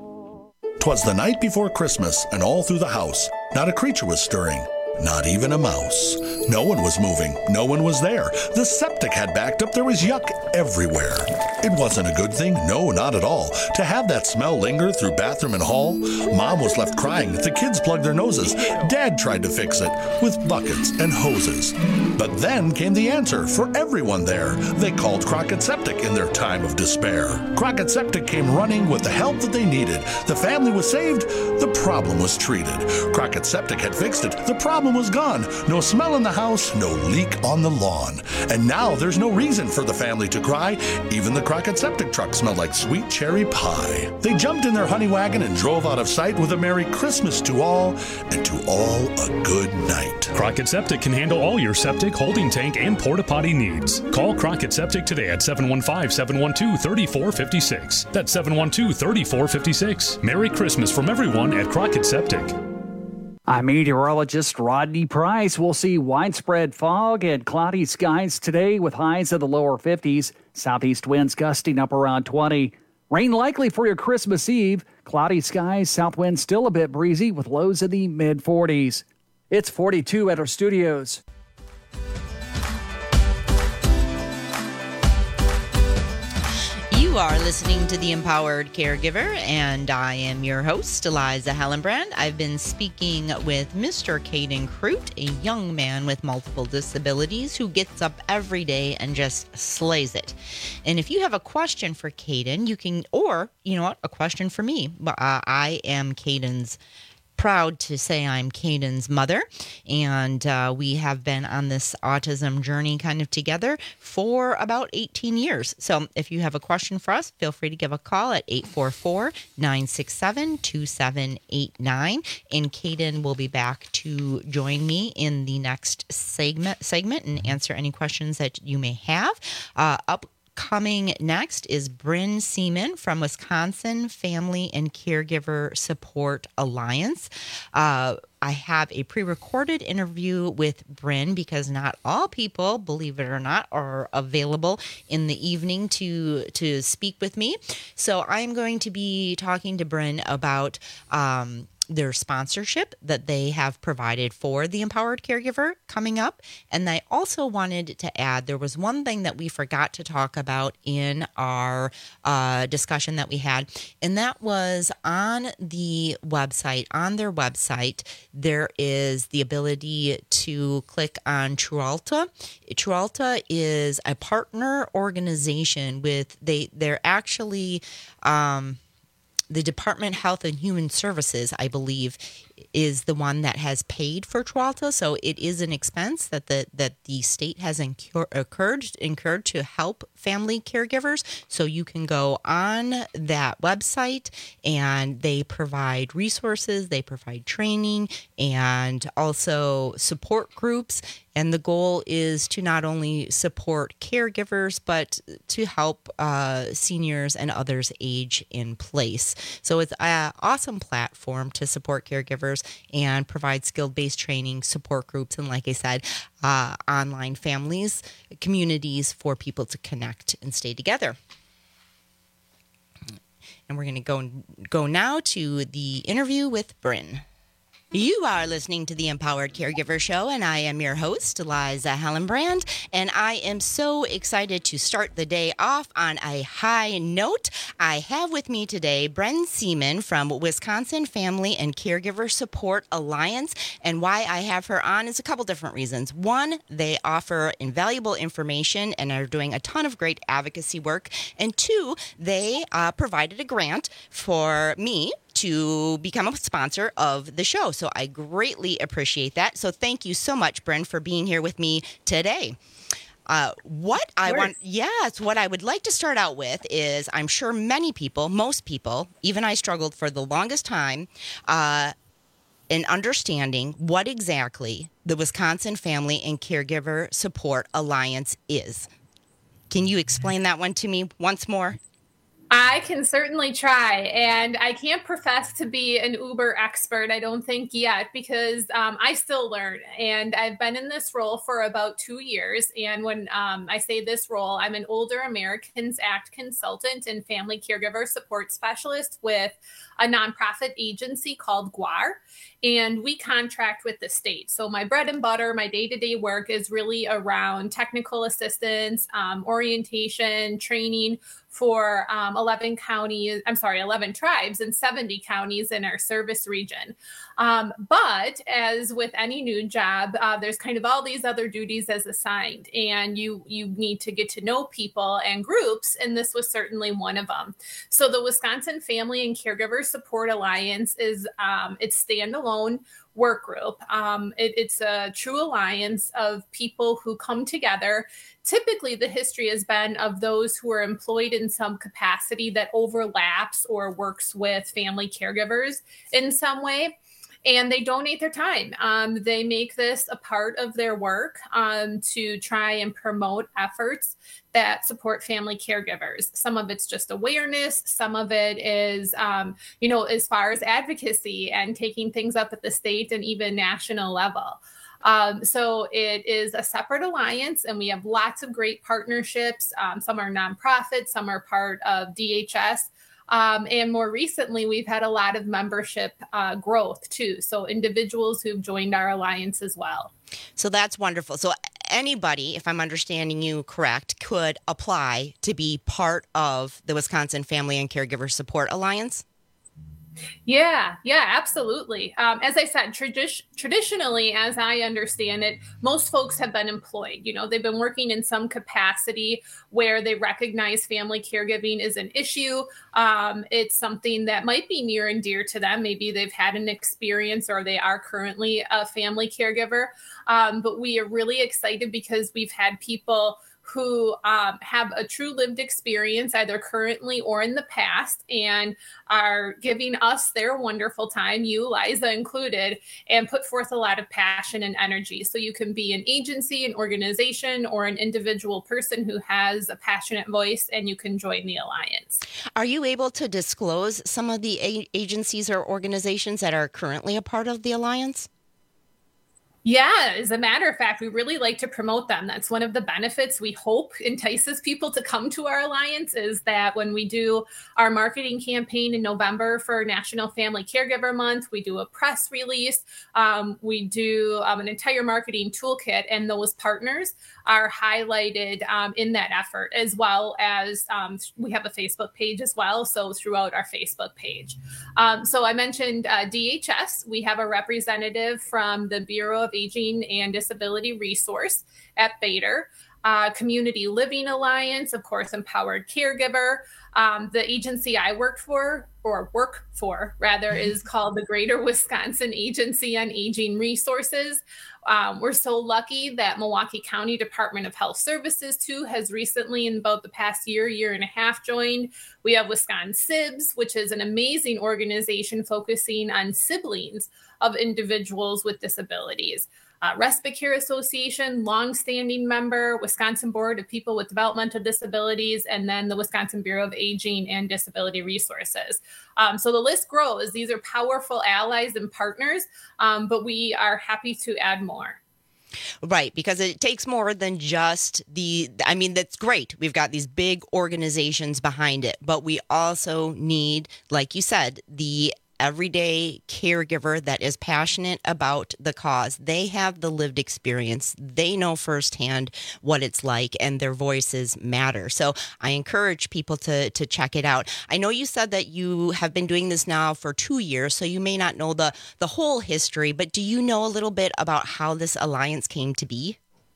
'Twas the night before Christmas, and all through the house, not a creature was stirring. Not even a mouse. No one was moving. No one was there. The septic had backed up. There was yuck everywhere. It wasn't a good thing. No, not at all. To have that smell linger through bathroom and hall. Mom was left crying. The kids plugged their noses. Dad tried to fix it with buckets and hoses. But then came the answer for everyone there. They called Crockett Septic in their time of despair. Crockett Septic came running with the help that they needed. The family was saved. The problem was treated. Crockett Septic had fixed it. The problem was gone. No smell in the house, no leak on the lawn. And now there's no reason for the family to cry. Even the Crockett Septic truck smelled like sweet cherry pie. They jumped in their honey wagon and drove out of sight with a Merry Christmas to all, and to all a good night. Crockett Septic can handle all your septic, holding tank, and porta potty needs. Call Crockett Septic today at 715-712-3456. That's 712-3456. Merry Christmas from everyone at Crockett Septic. I'm meteorologist Rodney Price. We'll see widespread fog and cloudy skies today with highs of the lower 50s. Southeast winds gusting up around 20. Rain likely for your Christmas Eve. Cloudy skies, south winds still a bit breezy with lows in the mid-40s. It's 42 at our studios. You are listening to The Empowered Caregiver, and I am your host, Eliza Hellenbrand. I've been speaking with Mr. Caden Crute, a young man with multiple disabilities who gets up every day and just slays it. And if you have a question for Caden, you can, or, you know what, a question for me. I am Caden's proud to say I'm Caden's mother, and we have been on this autism journey kind of together for about 18 years. So if you have a question for us, feel free to give a call at 844-967-2789, and Caden will be back to join me in the next segment and answer any questions that you may have. Coming next is Bryn Seaman from Wisconsin Family and Caregiver Support Alliance. I have a pre-recorded interview with Bryn because not all people, believe it or not, are available in the evening to speak with me. So I'm going to be talking to Bryn about their sponsorship that they have provided for the Empowered Caregiver coming up. And I also wanted to add, there was one thing that we forgot to talk about in our discussion that we had, and that was on the website, on their website, there is the ability to click on Trualta. Trualta is a partner organization with, they're actually, the Department of Health and Human Services, I believe, is the one that has paid for Trualta. So it is an expense that the state has incurred to help family caregivers. So you can go on that website and they provide resources, they provide training, and also support groups. And the goal is to not only support caregivers, but to help seniors and others age in place. So it's an awesome platform to support caregivers and provide skill-based training, support groups, and like I said, online families, communities for people to connect and stay together. And we're going to go now to the interview with Bryn. You are listening to the Empowered Caregiver Show, and I am your host, Liza Hallenbrand, and I am so excited to start the day off on a high note. I have with me today Bryn Seaman from Wisconsin Family and Caregiver Support Alliance, and why I have her on is a couple different reasons. One, they offer invaluable information and are doing a ton of great advocacy work, and two, they provided a grant for me to become a sponsor of the show. So I greatly appreciate that. So thank you so much, Bryn, for being here with me today. What I would like to start out with is, I'm sure many people, most people, even I struggled for the longest time in understanding what exactly the Wisconsin Family and Caregiver Support Alliance is. Can you explain that one to me once more? I can certainly try, and I can't profess to be an uber expert, I don't think yet, because I still learn, and I've been in this role for about 2 years, and when I say this role, I'm an Older Americans Act consultant and family caregiver support specialist with a nonprofit agency called GWAR, and we contract with the state. So my bread and butter, my day-to-day work is really around technical assistance, orientation, training for 11 tribes and 70 counties in our service region. But as with any new job, there's kind of all these other duties as assigned, and you need to get to know people and groups, and this was certainly one of them. So the Wisconsin Family and Caregiver Support Alliance is it's standalone work group. It's a true alliance of people who come together. Typically, the history has been of those who are employed in some capacity that overlaps or works with family caregivers in some way. And they donate their time. They make this a part of their work to try and promote efforts that support family caregivers. Some of it's just awareness. Some of it is, as far as advocacy and taking things up at the state and even national level. So it is a separate alliance, and we have lots of great partnerships. Some are nonprofits, some are part of DHS. And more recently, we've had a lot of membership growth too. So individuals who've joined our alliance as well. So that's wonderful. So anybody, if I'm understanding you correct, could apply to be part of the Wisconsin Family and Caregiver Support Alliance? Yeah, absolutely. As I said, traditionally, as I understand it, most folks have been employed. They've been working in some capacity where they recognize family caregiving is an issue. It's something that might be near and dear to them. Maybe they've had an experience or they are currently a family caregiver. But we are really excited because we've had people who have a true lived experience either currently or in the past and are giving us their wonderful time, you, Liza included, and put forth a lot of passion and energy. So you can be an agency, an organization, or an individual person who has a passionate voice, and you can join the alliance. Are you able to disclose some of the agencies or organizations that are currently a part of the alliance? Yeah, as a matter of fact, we really like to promote them. That's one of the benefits we hope entices people to come to our alliance, is that when we do our marketing campaign in November for National Family Caregiver Month, we do a press release, we do an entire marketing toolkit, and those partners are highlighted in that effort, as well as we have a Facebook page as well, so throughout our Facebook page. So I mentioned DHS. We have a representative from the Bureau of Aging and Disability Resource at Bader. Community Living Alliance, of course, Empowered Caregiver. The agency I work for is called the Greater Wisconsin Agency on Aging Resources. We're so lucky that Milwaukee County Department of Health Services, too, has recently, in about the past year and a half, joined. We have Wisconsin SIBS, which is an amazing organization focusing on siblings of individuals with disabilities. Respite Care Association, longstanding member, Wisconsin Board of People with Developmental Disabilities, and then the Wisconsin Bureau of Aging and Disability Resources. So the list grows. These are powerful allies and partners, but we are happy to add more. Right, because it takes more than just that's great. We've got these big organizations behind it, but we also need, like you said, the everyday caregiver that is passionate about the cause. They have the lived experience. They know firsthand what it's like, and their voices matter. So I encourage people to check it out. I know you said that you have been doing this now for 2 years, so you may not know the whole history, but do you know a little bit about how this alliance came to be?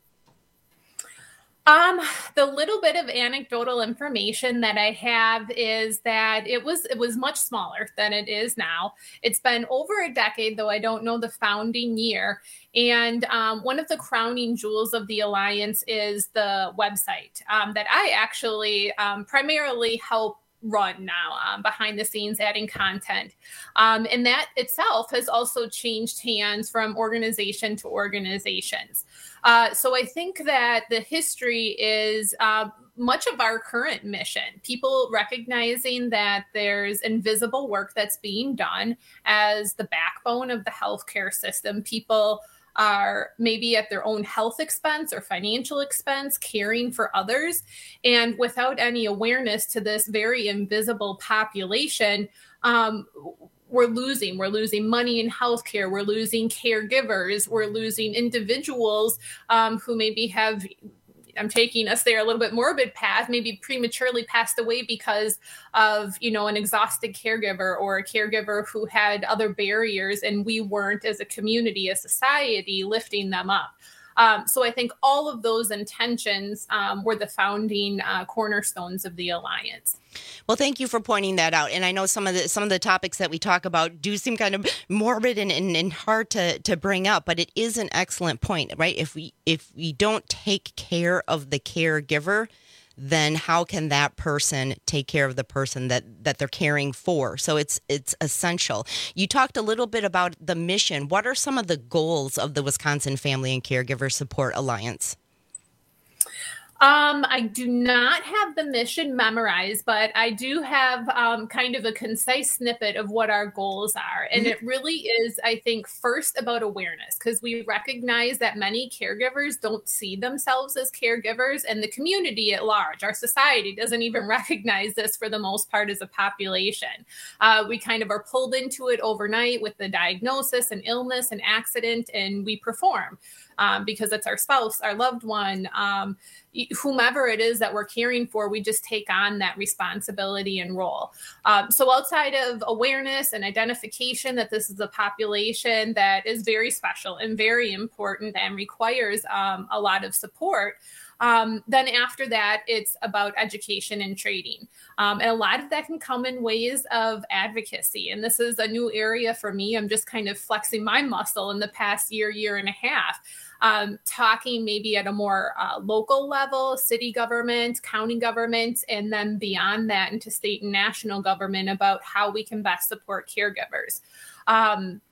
The little bit of anecdotal information that I have is that it was much smaller than it is now. It's been over a decade, though I don't know the founding year. And one of the crowning jewels of the Alliance is the website that I actually primarily help run now, behind the scenes, adding content. And that itself has also changed hands from organization to organizations. So I think that the history is much of our current mission. People recognizing that there's invisible work that's being done as the backbone of the healthcare system. People are maybe at their own health expense or financial expense, caring for others. And without any awareness to this very invisible population, we're losing money in healthcare. We're losing caregivers. We're losing individuals who maybe have, I'm taking us there a little bit morbid path, maybe prematurely passed away because of, an exhausted caregiver or a caregiver who had other barriers, and we weren't, as a community, as society, lifting them up. So I think all of those intentions were the founding cornerstones of the Alliance. Well, thank you for pointing that out. And I know some of the topics that we talk about do seem kind of morbid and hard to bring up, but it is an excellent point, right? If we don't take care of the caregiver, then how can that person take care of the person that they're caring for? So it's essential. You talked a little bit about the mission. What are some of the goals of the Wisconsin Family and Caregiver Support Alliance? I do not have the mission memorized, but I do have kind of a concise snippet of what our goals are. And it really is, I think, first about awareness, because we recognize that many caregivers don't see themselves as caregivers, and the community at large, our society, doesn't even recognize this for the most part as a population. We kind of are pulled into it overnight with the diagnosis and illness and accident, and we perform. Because it's our spouse, our loved one, whomever it is that we're caring for, we just take on that responsibility and role. So outside of awareness and identification that this is a population that is very special and very important and requires a lot of support, then after that, it's about education and training. And a lot of that can come in ways of advocacy. And this is a new area for me. I'm just kind of flexing my muscle in the past year and a half. Talking maybe at a more local level, city government, county government, and then beyond that into state and national government about how we can best support caregivers.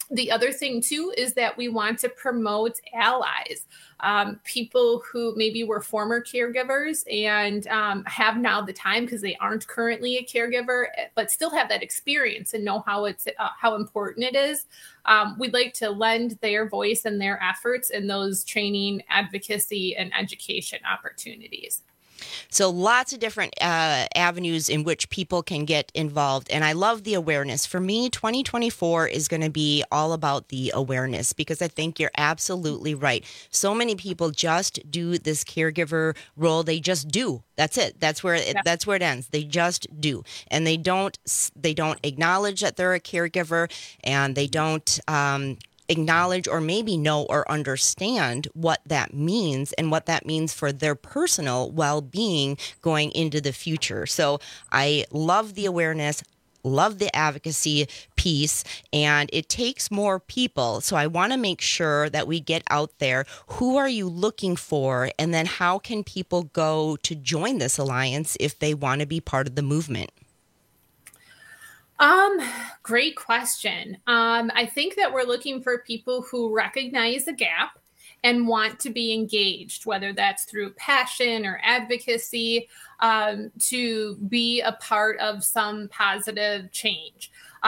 The other thing, too, is that we want to promote allies, people who maybe were former caregivers and have now the time because they aren't currently a caregiver, but still have that experience and know how important it is. We'd like to lend their voice and their efforts in those training, advocacy, and education opportunities. So lots of different avenues in which people can get involved. And I love the awareness. For me, 2024 is going to be all about the awareness, because I think you're absolutely right. So many people just do this caregiver role. They just do. That's it. That's where it ends. They just do. And they don't acknowledge that they're a caregiver, and they don't acknowledge or maybe know or understand what that means and what that means for their personal well-being going into the future. So I love the awareness, love the advocacy piece, and it takes more people. So I want to make sure that we get out there. Who are you looking for? And then how can people go to join this alliance if they want to be part of the movement? Great question. I think that we're looking for people who recognize the gap and want to be engaged, whether that's through passion or advocacy, to be a part of some positive change.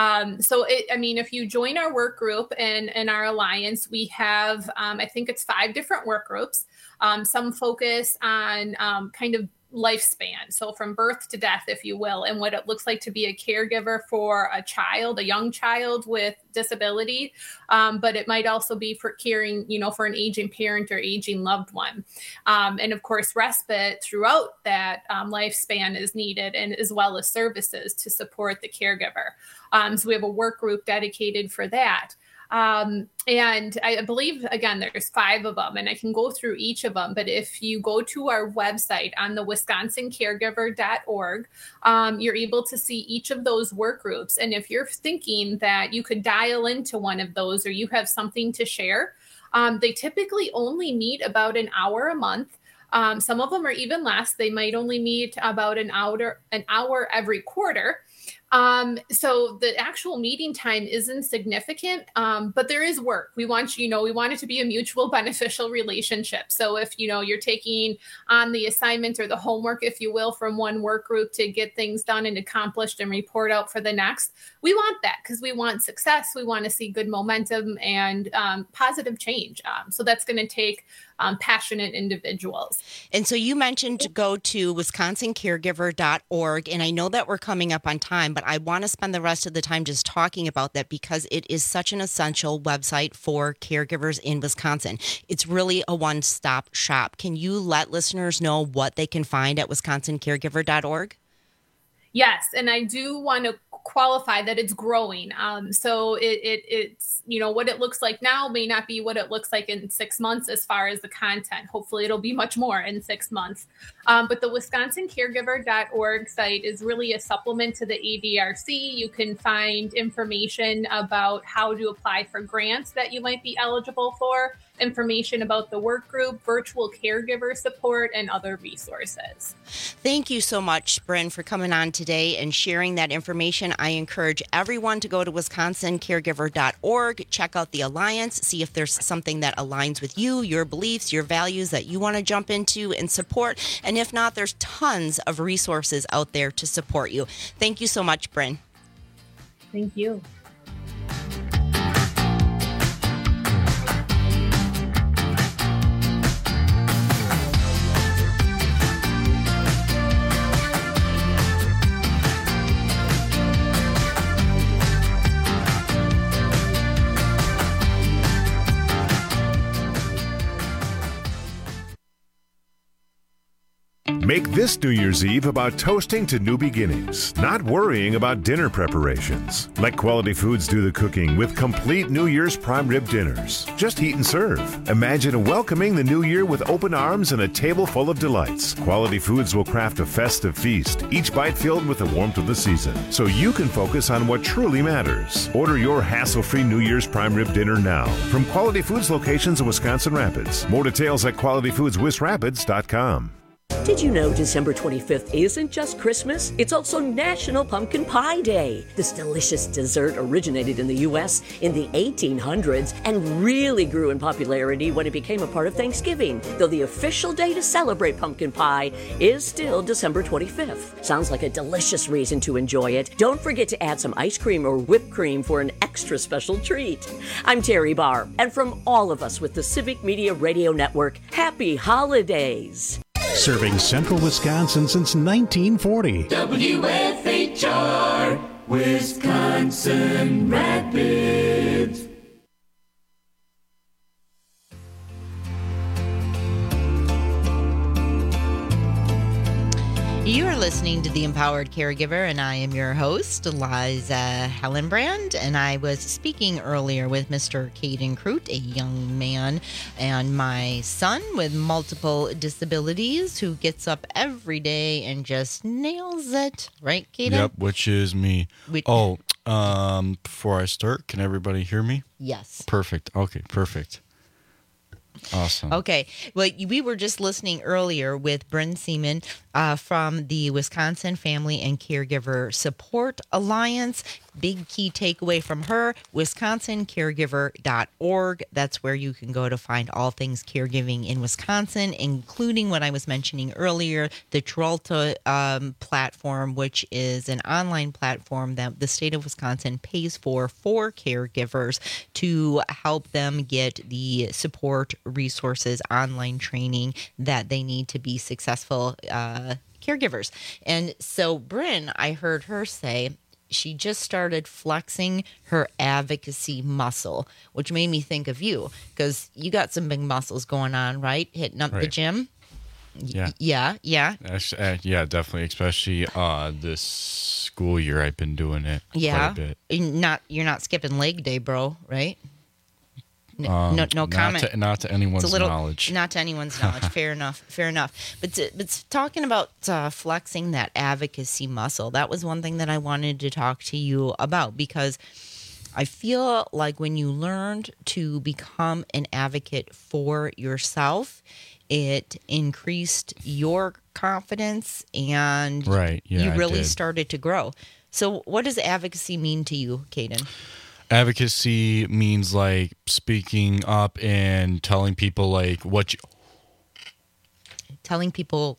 If you join our work group and our alliance, we have, I think it's 5 different work groups. Some focus on kind of lifespan. So from birth to death, if you will, and what it looks like to be a caregiver for a child, a young child with disability. But it might also be for caring, for an aging parent or aging loved one. And of course, respite throughout that lifespan is needed, and as well as services to support the caregiver. So we have a work group dedicated for that. And I believe, again, there's 5 of them, and I can go through each of them. But if you go to our website on the wisconsincaregiver.org, you're able to see each of those work groups. And if you're thinking that you could dial into one of those, or you have something to share, they typically only meet about an hour a month. Some of them are even less. They might only meet about an hour every quarter. So the actual meeting time isn't significant, but there is work. We want it to be a mutual beneficial relationship. So if, you're taking on the assignment or the homework, if you will, from one work group to get things done and accomplished and report out for the next, we want that because we want success. We want to see good momentum and positive change. So that's going to take passionate individuals. And so you mentioned to go to wisconsincaregiver.org, and I know that we're coming up on time, but I want to spend the rest of the time just talking about that because it is such an essential website for caregivers in Wisconsin. It's really a one-stop shop. Can you let listeners know what they can find at wisconsincaregiver.org? Yes, and I do want to qualify that it's growing. So it's, what it looks like now may not be what it looks like in 6 months as far as the content. Hopefully it'll be much more in 6 months. But the wisconsincaregiver.org site is really a supplement to the ADRC. You can find information about how to apply for grants that you might be eligible for, information about the work group, virtual caregiver support, and other resources. Thank you so much, Bryn, for coming on today and sharing that information. I encourage everyone to go to wisconsincaregiver.org, check out the Alliance, see if there's something that aligns with you, your beliefs, your values that you want to jump into and support. And if not, there's tons of resources out there to support you. Thank you so much, Bryn. Thank you. Make this New Year's Eve about toasting to new beginnings, not worrying about dinner preparations. Let Quality Foods do the cooking with complete New Year's prime rib dinners. Just heat and serve. Imagine welcoming the new year with open arms and a table full of delights. Quality Foods will craft a festive feast, each bite filled with the warmth of the season, so you can focus on what truly matters. Order your hassle-free New Year's prime rib dinner now from Quality Foods locations in Wisconsin Rapids. More details at qualityfoodswisrapids.com. Did you know December 25th isn't just Christmas? It's also National Pumpkin Pie Day. This delicious dessert originated in the U.S. in the 1800s and really grew in popularity when it became a part of Thanksgiving, though the official day to celebrate pumpkin pie is still December 25th. Sounds like a delicious reason to enjoy it. Don't forget to add some ice cream or whipped cream for an extra special treat. I'm Terry Barr, and from all of us with the Civic Media Radio Network, happy holidays. Serving Central Wisconsin since 1940. WFHR, Wisconsin Rapids. You are listening to The Empowered Caregiver, and I am your host, Liza Hellenbrand. And I was speaking earlier with Mr. Caden Crute, a young man and my son with multiple disabilities who gets up every day and just nails it. Right, Caden? Yep, which is me. Before I start, can everybody hear me? Yes. Perfect. Okay, perfect. Awesome. Okay. Well, we were just listening earlier with Bryn Seaman from the Wisconsin Family and Caregiver Support Alliance. Big key takeaway from her, wisconsincaregiver.org. That's where you can go to find all things caregiving in Wisconsin, including what I was mentioning earlier, the Tralta platform, which is an online platform that the state of Wisconsin pays for caregivers to help them get the support, resources, online training that they need to be successful caregivers. And so, Bryn, I heard her say she just started flexing her advocacy muscle, which made me think of you because you got some big muscles going on, right? Hitting up the gym. Yeah. Yeah. Yeah, definitely. Especially this school year, I've been doing it quite a bit. You're not skipping leg day, bro, right? No comment. Not to anyone's knowledge. Not to anyone's knowledge. Fair enough. But talking about flexing that advocacy muscle, that was one thing that I wanted to talk to you about because I feel like when you learned to become an advocate for yourself, it increased your confidence and you really started to grow. So what does advocacy mean to you, Caden? Advocacy means like speaking up and telling people like what you telling people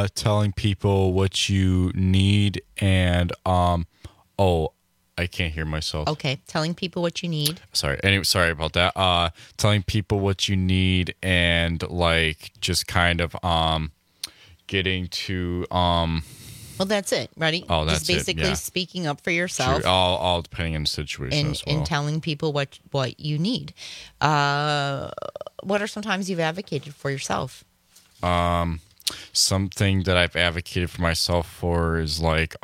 what you need and I can't hear myself. Okay, telling people what you need. Sorry about that. Telling people what you need and like just kind of getting to Well, that's it. Ready? Oh, that's just basically speaking up for yourself. Sure. All depending on the situation as well. And telling people what you need. What are some times you've advocated for yourself? Something that I've advocated for myself for is like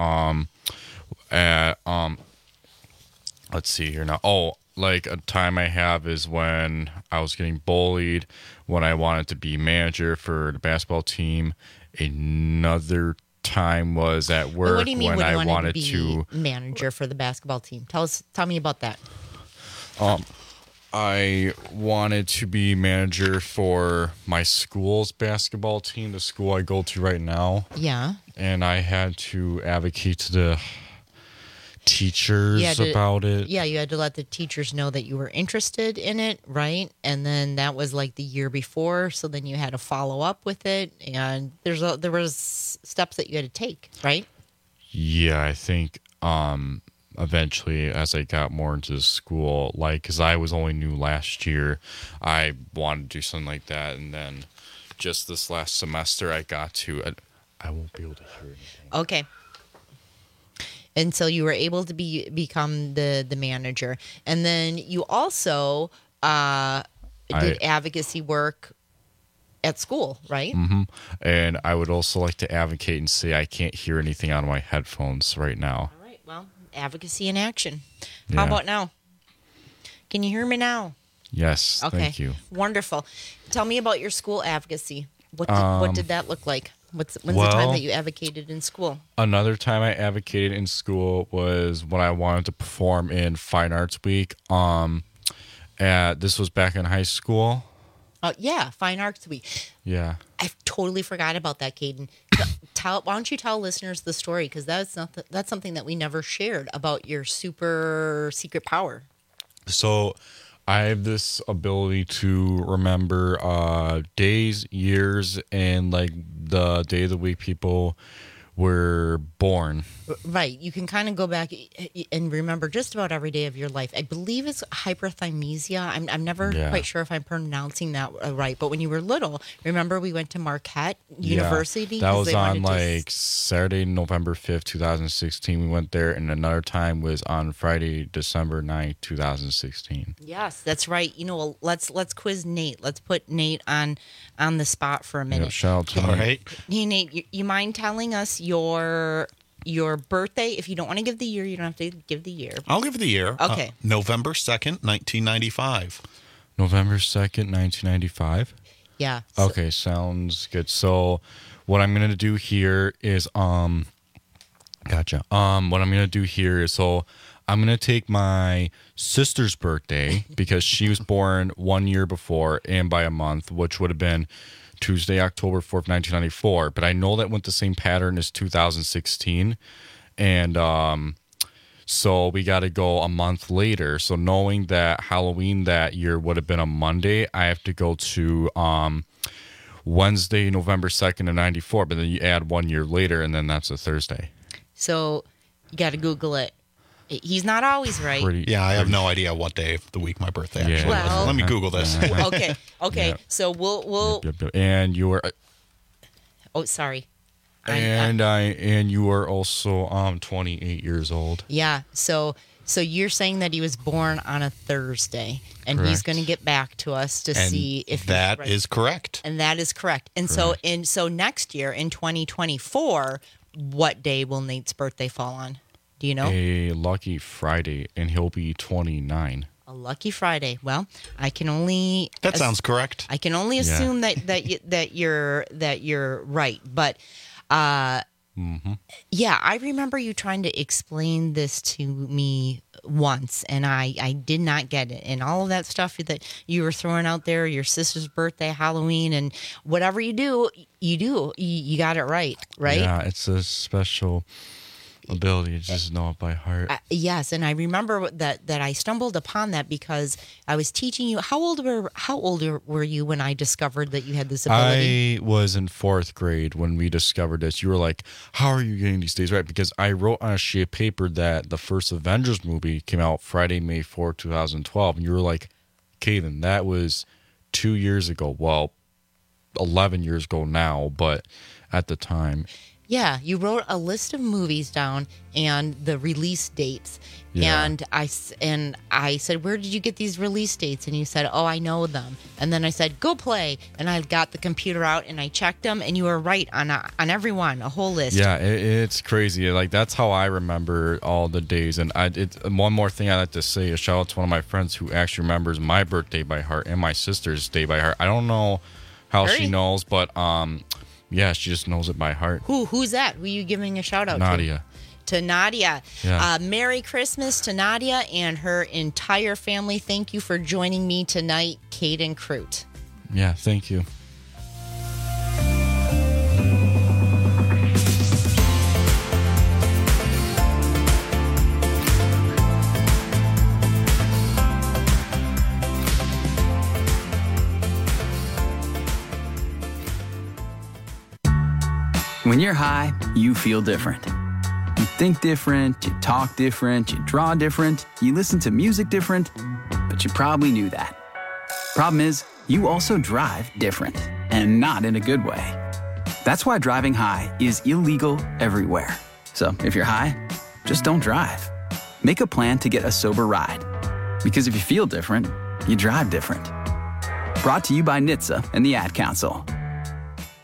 let's see here now. Like a time I have is when I was getting bullied when I wanted to be manager for the basketball team. Another time was at work what do you mean when I wanted wanted to be manager for the basketball team. Tell me about that. I wanted to be manager for my school's basketball team, the school I go to right now. Yeah. And I had to advocate to the teachers about it. Yeah, you had to let the teachers know that you were interested in it, right? And then that was like the year before, so then you had to follow up with it, and there was steps that you had to take, right? Yeah, I think eventually as I got more into the school, like because I was only new last year, I wanted to do something like that, and then just this last semester I got to. I won't be able to hear anything. Okay. And so you were able to become the manager. And then you also did advocacy work at school, right? Mm-hmm. And I would also like to advocate and say I can't hear anything on my headphones right now. All right. Well, advocacy in action. How about now? Can you hear me now? Yes. Okay. Thank you. Wonderful. Tell me about your school advocacy. What did that look like? When's the time that you advocated in school? Another time I advocated in school was when I wanted to perform in Fine Arts Week. This was back in high school. Yeah, Fine Arts Week. Yeah. I totally forgot about that, Caden. Why don't you tell listeners the story? Because that's something that we never shared about your super secret power. So I have this ability to remember days, years, and like the day of the week people were born. Right. You can kind of go back and remember just about every day of your life. I believe it's hyperthymesia. I'm never quite sure if I'm pronouncing that right. But when you were little, remember we went to Marquette University? That was on like Saturday, November 5th, 2016. We went there, and another time was on Friday, December 9th, 2016. Yes, that's right. You know, let's quiz Nate. Let's put Nate on the spot for a minute. Yeah, shout out to All right. Hey, Nate, you mind telling us your birthday? If you don't want to give the year, you don't have to give the year. I'll give the year. Okay. November 2nd, 1995. November 2nd, 1995? Yeah. Okay, sounds good. So what I'm going to do here is, gotcha. What I'm going to do here is, so I'm going to take my sister's birthday because she was born 1 year before and by a month, which would have been Tuesday, October 4th, 1994. But I know that went the same pattern as 2016. And so we got to go a month later. So knowing that Halloween that year would have been a Monday, I have to go to Wednesday, November 2nd of 94. But then you add 1 year later, and then that's a Thursday. So you got to Google it. He's not always right. I have no idea what day of the week my birthday actually is. Well, let me Google this. Okay. Yeah. So we'll. And you were. Oh, sorry. And you are also 28 years old. Yeah. So you're saying that he was born on a Thursday, and Correct. he's going to get back to us to see if that he's right. is correct. And that is correct. And so next year in 2024, what day will Nate's birthday fall on? Do you know? A lucky Friday, and he'll be 29. A lucky Friday. Well, I can only That sounds correct. I can only assume that you're right, but yeah, I remember you trying to explain this to me once, and I did not get it. And all of that stuff that you were throwing out there, your sister's birthday, Halloween, and whatever you do, you got it right? Yeah, it's a special ability to just know it by heart. Yes, and I remember that I stumbled upon that because I was teaching you. How old were you when I discovered that you had this ability? I was in 4th grade when we discovered this. You were like, how are you getting these days right? Because I wrote on a sheet of paper that the first Avengers movie came out Friday, May 4, 2012. And you were like, Caden, that was 2 years ago. Well, 11 years ago now, but at the time. Yeah, you wrote a list of movies down and the release dates. Yeah. And I said, where did you get these release dates? And you said, oh, I know them. And then I said, go play. And I got the computer out and I checked them, and you were right on every one, a whole list. Yeah, it's crazy. Like, that's how I remember all the days. And one more thing I'd like to say is shout out to one of my friends who actually remembers my birthday by heart and my sister's day by heart. I don't know how she knows, but yeah, she just knows it by heart. Who's that? Who are you giving a shout out Nadia. To Nadia. Yeah. Merry Christmas to Nadia and her entire family. Thank you for joining me tonight, Caden Crute. Yeah, thank you. When you're high, you feel different. You think different, you talk different, you draw different, you listen to music different, but you probably knew that. Problem is, you also drive different, and not in a good way. That's why driving high is illegal everywhere. So if you're high, just don't drive. Make a plan to get a sober ride. Because if you feel different, you drive different. Brought to you by NHTSA and the Ad Council.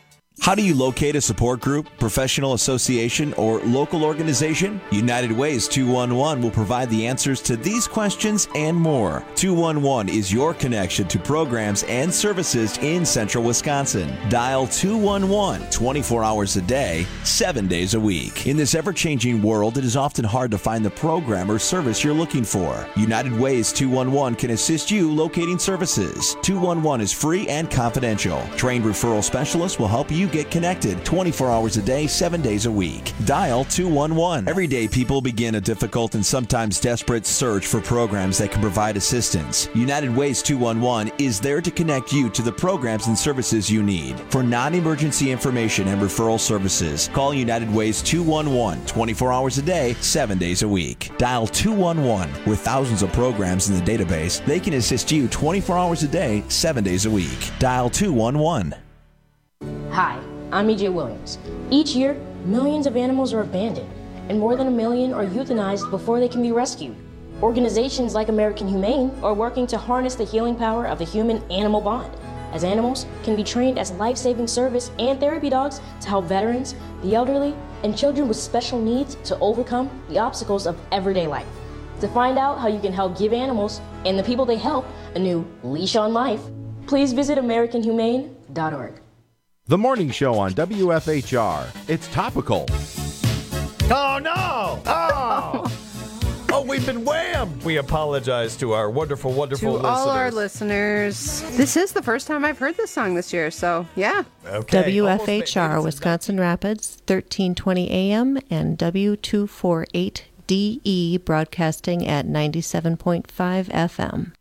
How do you locate a support group, professional association, or local organization? United Ways 211 will provide the answers to these questions and more. 211 is your connection to programs and services in central Wisconsin. Dial 211 24 hours a day, 7 days a week. In this ever-changing world, it is often hard to find the program or service you're looking for. United Ways 211 can assist you locating services. 211 is free and confidential. Trained referral specialists will help you get connected 24 hours a day, 7 days a week. Dial 211. Every day, people begin a difficult and sometimes desperate search for programs that can provide assistance. United Ways 211 is there to connect you to the programs and services you need. For non-emergency information and referral services, call United Ways 211 24 hours a day, 7 days a week. Dial 211. With thousands of programs in the database, they can assist you 24 hours a day, 7 days a week. Dial 211. Hi, I'm E.J. Williams. Each year, millions of animals are abandoned, and more than 1 million are euthanized before they can be rescued. Organizations like American Humane are working to harness the healing power of the human-animal bond, as animals can be trained as life-saving service and therapy dogs to help veterans, the elderly, and children with special needs to overcome the obstacles of everyday life. To find out how you can help give animals and the people they help a new leash on life, please visit AmericanHumane.org. The Morning Show on WFHR. It's topical. Oh, no! Oh! Oh, we've been whammed! We apologize to our wonderful, wonderful listeners. To all our listeners. This is the first time I've heard this song this year, so yeah. Okay. WFHR, Wisconsin Rapids, 1320 AM and W248DE broadcasting at 97.5 FM.